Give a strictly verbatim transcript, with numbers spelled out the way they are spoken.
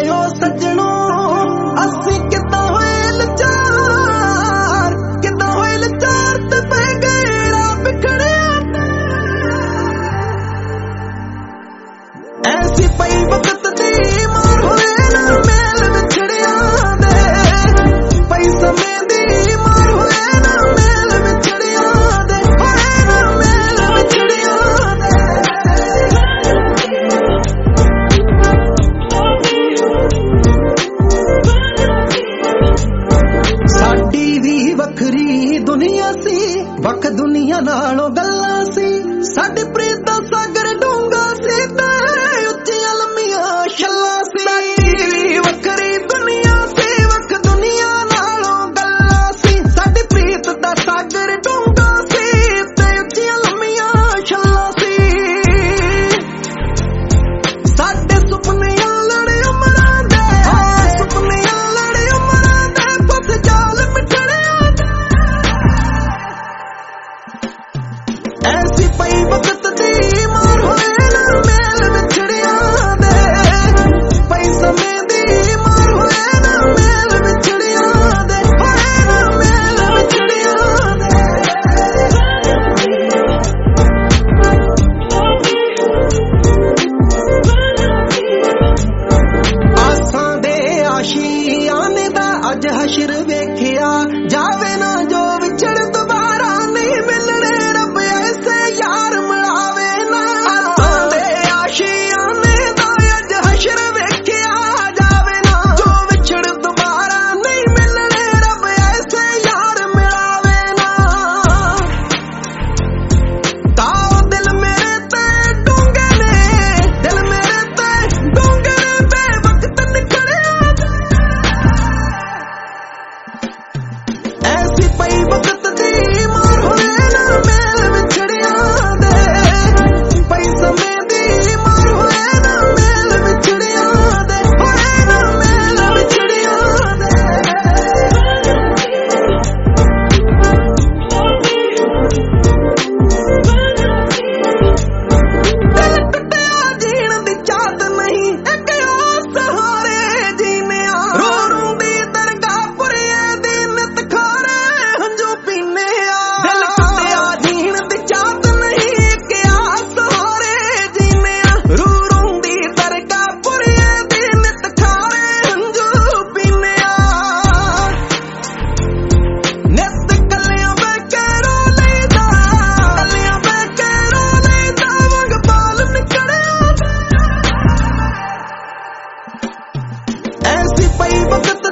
ओ सजणो असी किदां होए लाचार, किदां होए लाचार ते पै गए राह बिखड़िया। ऐसी पई वक्त दी मार होए ना मेल विछड़िया दे, पई समय दी मार होए ना मेल विछड़िया दे, होए ना मेल विछड़िया दे। साडी भी वखरी दुनिया सी, वख दुनिया नालों गल्लां सी। साडी प्रीत दा सागर डूंगा सी ते उच्चियां लम्मियां छल्लां सी। साडी भी वखरी दुनिया सी, वख दुनिया नालों गल्लां सी। साडी प्रीत दा सागर डूंगा सी ते उच्चियां लम्मियां छल्लां सी। साडे सुपनियां लड़े उमरां दे, सुपनियां लड़े उमरां दे, फस जाल मिठड़िया दे। ऐसी पई वक्त दी मार होए ना मेल विछड़िया दे, पई समय दी मार होए ना मेल विछड़िया दे, होए ना मेल विछड़िया दे। आसां दे आशियाने दा अज हशर वेखिया जावे ना, जो विछड़ दोबारा नहीं मिलने रब ऐसे यार मिलावे ना। आसां दे आशियाने दा अज हशर वेखिया जावे ना, जो विछड़ दोबारा नहीं मिलने रब ऐसे यार मिलावे ना। ताओ दिल मेरे ते डूंगे ने, दिल मेरे ते डूंगे ने, बेवक्त निकलिया दे। ऐसी पई वक्त दी मार होए ना मेल विछड़िया दे, पई समय दी मार होए ना मेल विछड़िया दे, होए ना मेल विछड़िया दे। दिल टुटिया जीण दी चाहत नहीं, इक ओ सहारे जीने आ। रो रू दी दरगाह पुरिए दी नित खारे हंजू पीने आ। दिल टुटिया जीण दी चाहत नहीं, इक आ सहारे जीने आ। रू रू दी दरगाह पुरिए दी नित खारे हंजू पीने आ। नित कलियां बैके रो लईदा, कलियां बैके रो लईदा, वंग बाल निकड़िया दे। ऐसी पई वक्त